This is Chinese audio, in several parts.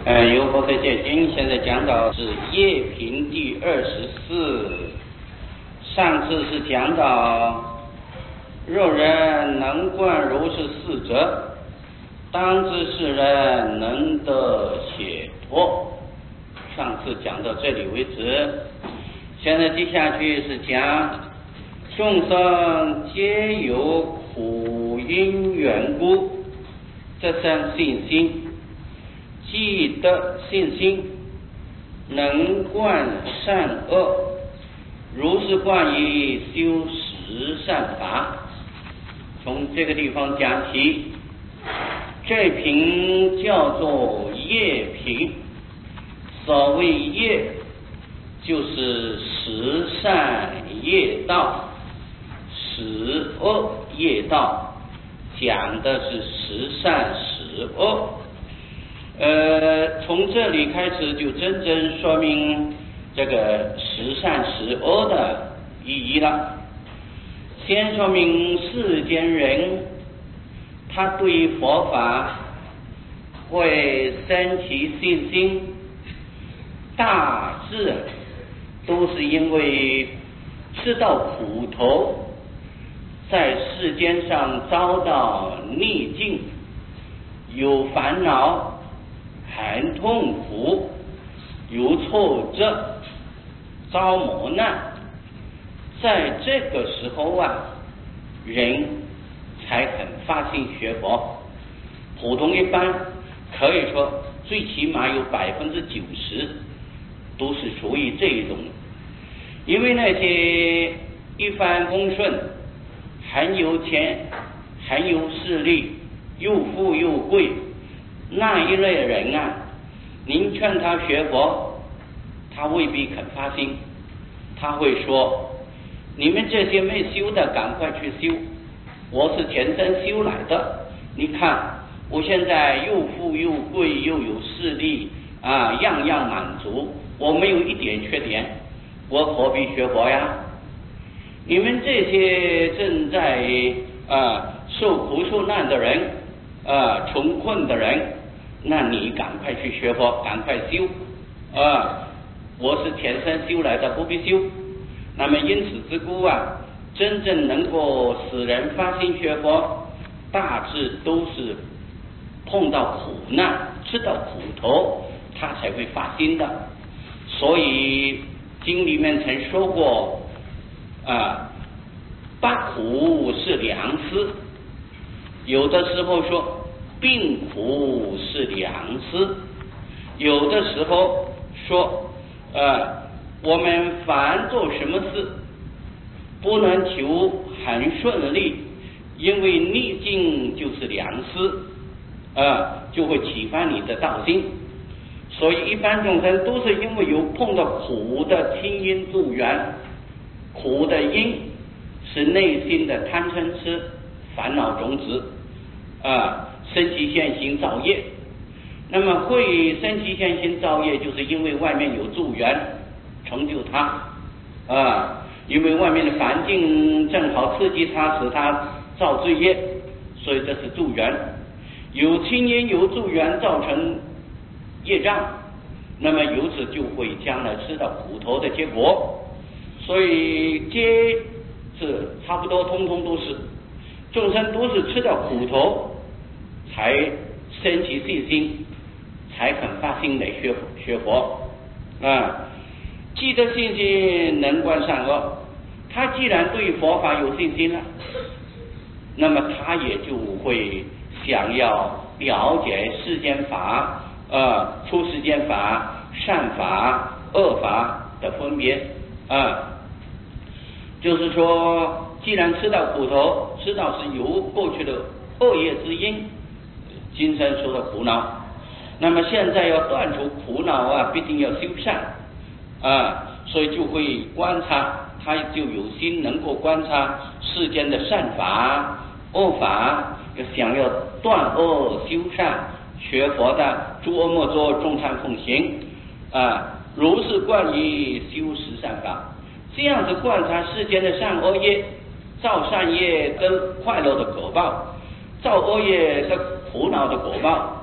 由佛的解经，现在讲到是业品第24。上次是讲到，若人能观如是四者，当知是人能得解脱。上次讲到这里为止，现在接下去是讲众生皆有苦因缘故，这生信心。既得信心，能观善恶，如是观以修十善法。从这个地方讲起，这品叫做业品。所谓业，就是十善业道，十恶业道，讲的是十善十恶。从这里开始就真正说明这个十善十恶的意义了。先说明世间人，他对佛法会生起信心，大致都是因为吃到苦头，在世间上遭到逆境，有烦恼，很痛苦，有挫折，遭磨难，在这个时候人才肯发心学佛。普通一般可以说最起码有90%都是属于这一种，因为那些一帆风顺，很有钱，很有势力，又富又贵，那一类人您劝他学佛，他未必肯发心，他会说：你们这些没修的赶快去修，我是前生修来的，你看我现在又富又贵又有势力样样满足，我没有一点缺点，我何必学佛呀？你们这些正在受苦受难的人，穷困的人，那你赶快去学佛，赶快修我是前生修来的，不必修。那么因此之故真正能够使人发心学佛，大致都是碰到苦难，吃到苦头，他才会发心的。所以经里面曾说过八苦是良师，有的时候说病苦是良师，有的时候说我们凡做什么事不能求很顺利，因为逆境就是良师就会启发你的道心。所以一般众生都是因为有碰到苦的亲因助缘，苦的因是内心的贪嗔痴烦恼种子升起现行造业。那么会升起现行造业，就是因为外面有助缘成就他因为外面的环境正好刺激他，使他造罪业，所以这是助缘。有亲因有助缘造成业障，那么由此就会将来吃到苦头的结果。所以皆是差不多通通都是众生都是吃到苦头才升起信心，才肯发心来学佛既得信心，能观善恶。他既然对佛法有信心了，那么他也就会想要了解世间法出世间法、善法、恶法的分别就是说既然吃到苦头，知道是由过去的恶业之因今生受的苦恼，那么现在要断除苦恼必定要修善所以就会观察，他就有心能够观察世间的善法、恶法，想要断恶修善，学佛的诸恶莫作，众善奉行如是观以修十善法。这样子观察世间的善恶业，造善业得快乐的果报，造恶业得苦恼的果报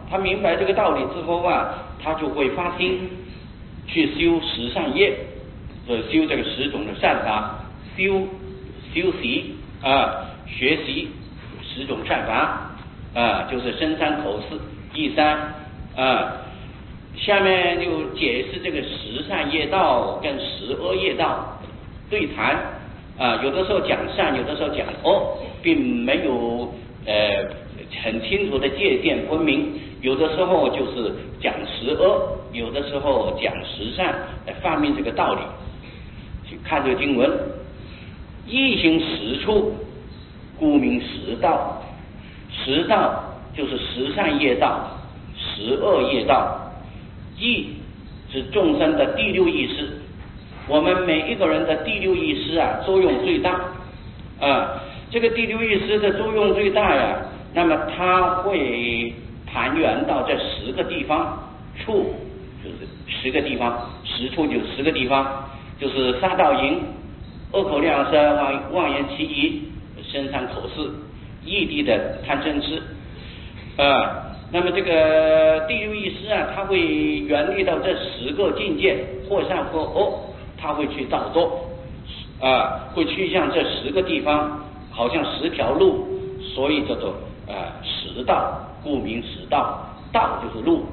他明白这个道理之后啊，他就会发心去修十善业，修这个10种的善法，修习学习10种善法就是身三口四意三下面就解释这个10善业道跟10恶业道对谈有的时候讲善，有的时候讲恶，并没有很清楚的界限分明，有的时候就是讲10恶，有的时候讲10善，来发明这个道理。去看这个经文，一行10处，故名10道。10道就是10善业道、10恶业道。意是众生的第6意识，我们每一个人的第6意识作用最大这个第6意识的作用最大呀，那么它会盘旋到这10个地方，处就是10个地方，10处就是10个地方，就是杀盗淫、恶口两舌、妄言其意、身三口四、异地的贪嗔痴那么这个第6意识它会原立到这10个境界，或善或恶，它会去造作会去向这10个地方，好像10条路，所以叫做10道，故名10道。道就是路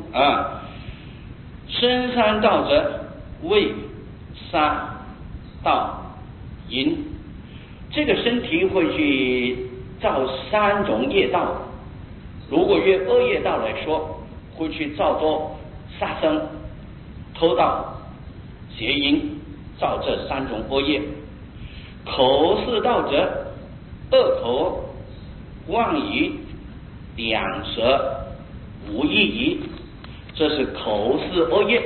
身三道者，为杀盗淫，这个身体会去造3种业道。如果越恶业道来说，会去造作杀生、偷盗、邪淫，造这3种恶业。口是道者，恶口、妄语、两舌、无意义，这是口是恶业。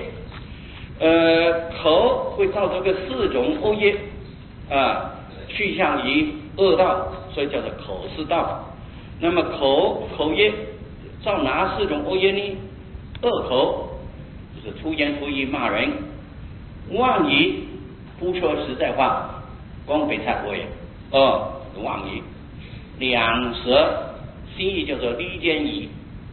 口会造这个4种恶业去向于恶道，所以叫做口是道。那么口业造哪4种恶业呢？恶口就是粗言粗语骂人，妄语不说实在话，光背忏悔妄语。两舌心意叫做离间语，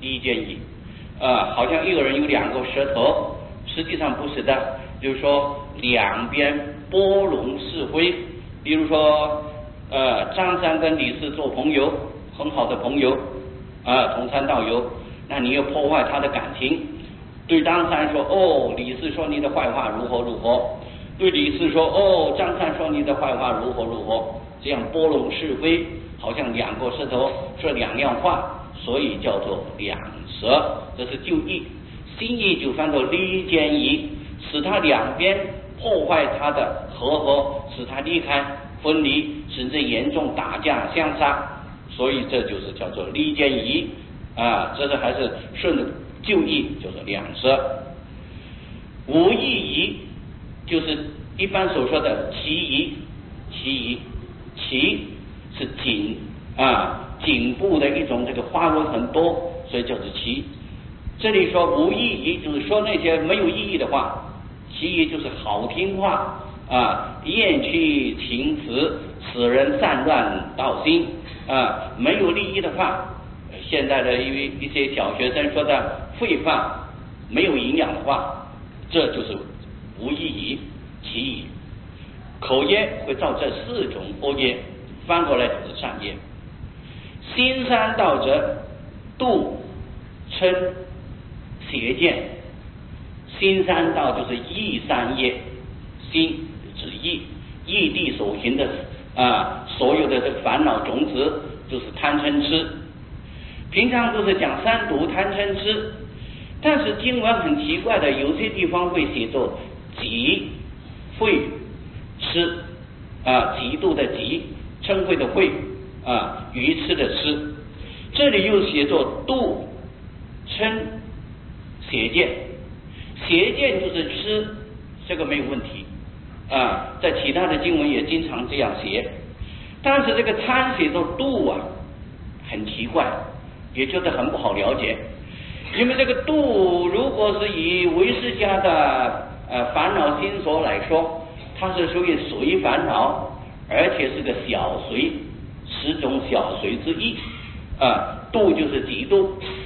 好像一个人有2个舌头，实际上不是的，就是说两边拨弄是非。比如说张三跟李四做朋友，很好的朋友同参道友，那你又破坏他的感情，对张三说李四说你的坏话如何如何，对李四说张三说你的坏话如何如何，这样拨弄是非，好像2个舌头说2样话，所以叫做两舌，这是旧义。新义就翻作离间义，使他两边破坏他的和合，使他离开分离，甚至严重打架相杀，所以这就是叫做离间义这是还是顺着旧义，就是两舌。无意义就是一般所说的其义，其是颈部的一种这个花纹很多，所以叫做其。这里说无意义，就是说那些没有意义的话，其义就是好听话厌去情词，使人散乱道心没有利益的话，现在的一些小学生说的废话，没有营养的话，这就是无意义，其义。口业会造这4种恶业，翻过来就是善业。心三道者，妒、嗔、邪见。心三道就是意3业，心指意地所行的所有的这个烦恼种子，就是贪嗔痴。平常都是讲3毒贪嗔痴，但是经文很奇怪的，有些地方会写作嫉恚痴嫉妒的嫉，嗔恚的恚愚痴的痴，这里又写作妒、嗔、邪见。邪见就是痴，这个没有问题在其他的经文也经常这样写，但是这个贪写作妒很奇怪，也觉得很不好了解。因为这个妒如果是以唯识家的烦恼心所来说，它是属于随烦恼，而且是个小随，10种小随之一妒就是嫉妒，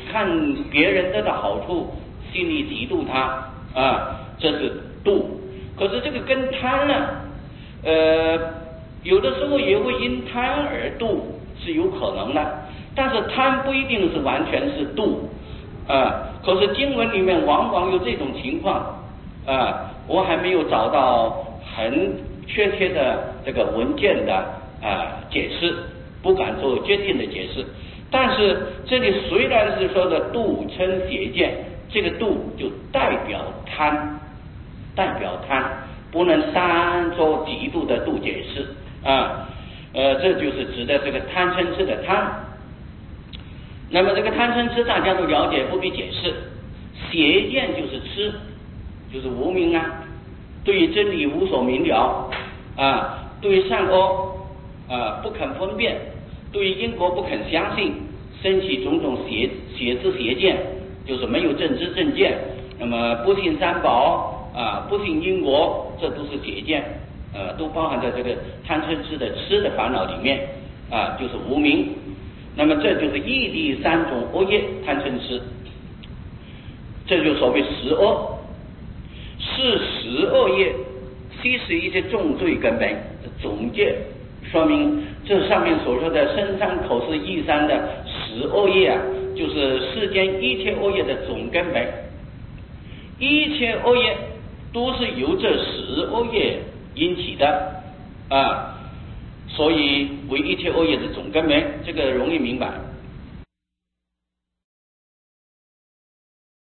看别人得到好处，心里嫉妒他啊，这是妒。可是这个跟贪呢，有的时候也会因贪而妒，是有可能的。但是贪不一定是完全是妒啊。可是经文里面往往有这种情况啊，我还没有找到很确切的这个文件的解释，不敢做决定的解释。但是这里虽然是说的妒嗔邪见，这个妒就代表贪，不能单做极度的妒解释啊。这就是指的这个贪嗔痴的贪。那么这个贪嗔痴大家都了解，不必解释。邪见就是痴，就是无明啊，对于真理无所明了啊，对于善恶不肯分辨，对于因果不肯相信，生起种种邪知邪见，就是没有正知正见。那么不信三宝不信因果，这都是邪见，都包含在这个贪嗔痴的痴的烦恼里面就是无明。那么这就是义谛三种恶业，贪嗔痴，这就所谓十恶。是十恶业，悉是一些重罪根本。总结说明，这上面所说的身三口四意三的十恶业就是世间一切恶业的总根本。一切恶业都是由这十恶业引起的所以为一切恶业的总根本，这个容易明白。